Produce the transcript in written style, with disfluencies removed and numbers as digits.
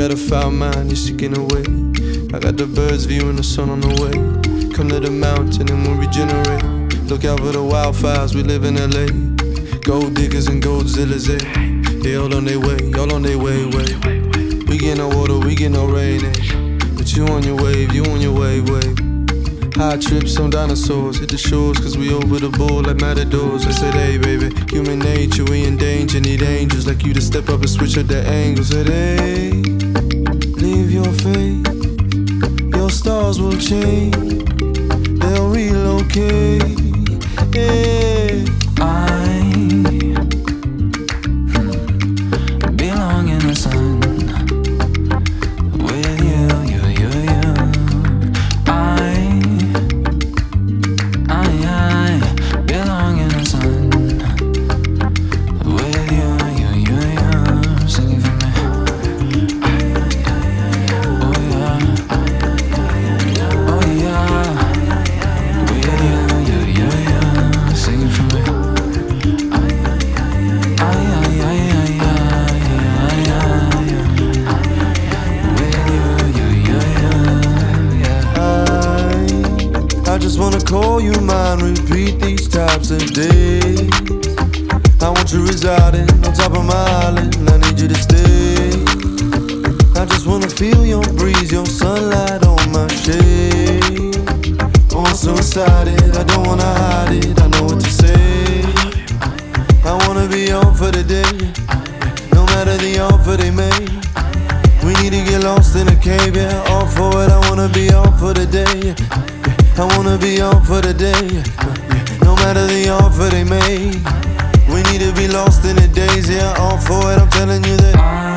that a foul mind, you're seeking away. I got the birds viewing the sun on the way. Come to the mountain and we'll regenerate. Look out for the wildfires, we live in LA. Gold diggers and goldzillas, eh? They all on their way, all on their way. We get no water, we get no rain, eh? But you on your wave, you on your wave. High trips on dinosaurs, hit the shores cause we over the board like matadors. I said, hey baby, human nature, we in danger. Need angels like you to step up and switch up the angles. Said, hey, leave your fate, your stars will change, they'll relocate, yeah. I belong in the sun with you. I belong in the sun with you. Sing it for me. Oh yeah, oh yeah. With you. Sing it for me. I just wanna call you mine, repeat these types of days. I want you residing on top of my island, I need you to stay. I just wanna feel your breeze, your sunlight on my shade. Oh, I'm so excited, I don't wanna hide it, I know what to say. I wanna be on for the day, no matter the offer they make. We need to get lost in a cave, yeah, all for it, I wanna be on for the day. I wanna be on for the day, no matter the offer they make. We need to be lost in the days, yeah, all for it, I'm telling you that.